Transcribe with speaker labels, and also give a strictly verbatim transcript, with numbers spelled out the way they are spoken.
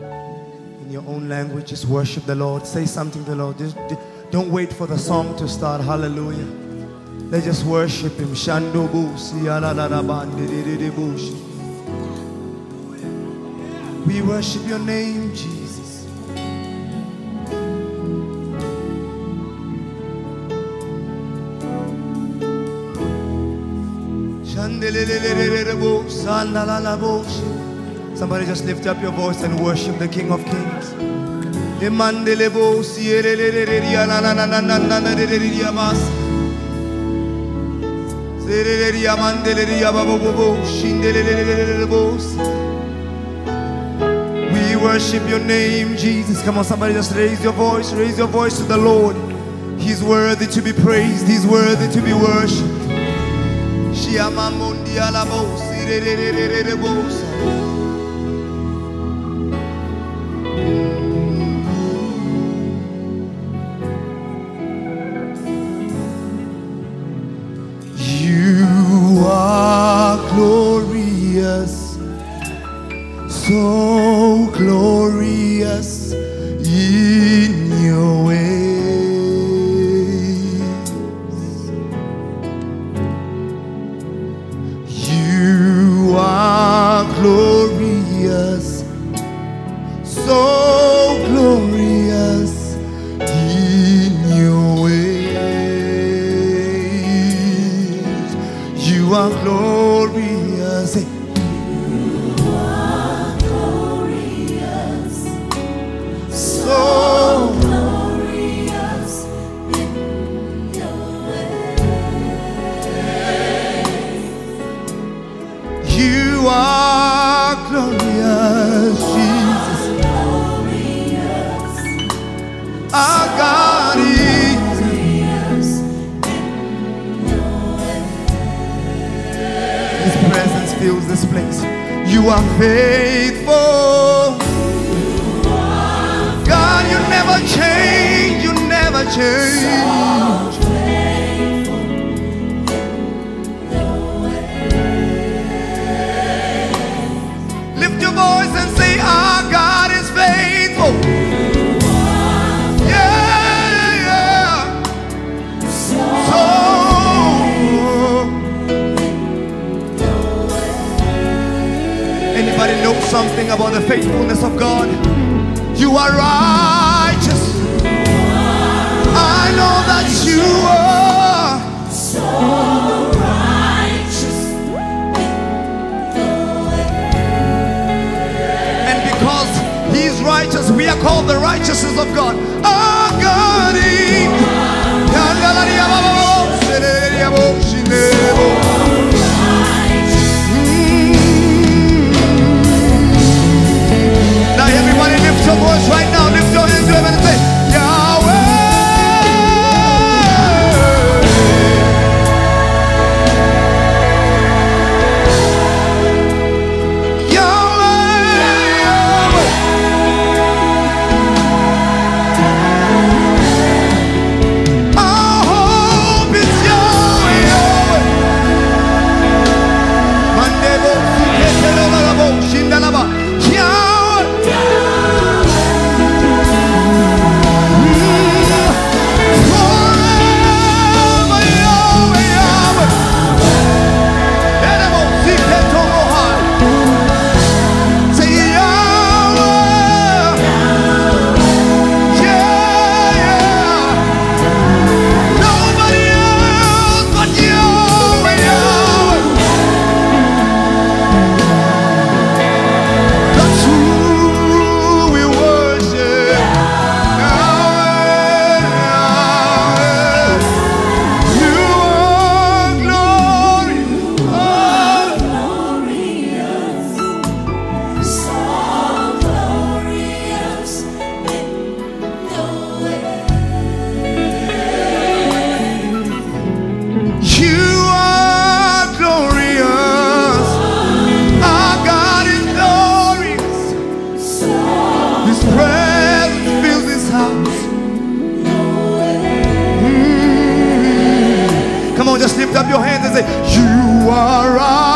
Speaker 1: In your own language, just worship the Lord. Say something to the Lord. Just, don't wait for the song to start. Hallelujah. Let's just worship Him. Shando busi, bushi. We worship your name, Jesus. Somebody just lift up your voice and worship the King of Kings. We worship your name, Jesus. Come on, somebody just raise your voice. Raise your voice to the Lord. He's worthy to be praised. He's worthy to be worshipped. You are glorious, so glorious in your ways. You are glorious, so glorious in your ways. You are glorious. So glorious in your ways. You are glorious, Jesus. Our God is glorious in your ways. His presence fills this place. You are faithful. God, you never change, you never change. So faithful in your ways. Lift your voice and say, our God is faithful. Yeah, yeah. So, so anybody know something about the faithfulness of God? You are righteous. I know that you are so righteous in your ways. And because He's righteous, we are called the righteousness of God. Our God is now everybody lift your voice right now. Lift your hands to heaven and say, Yahweh. Yahweh, Yahweh. Our hope is Yahweh, Yahweh. Mandebo, Siketelolabo, Shindalaba. Just lift up your hands and say, you are right.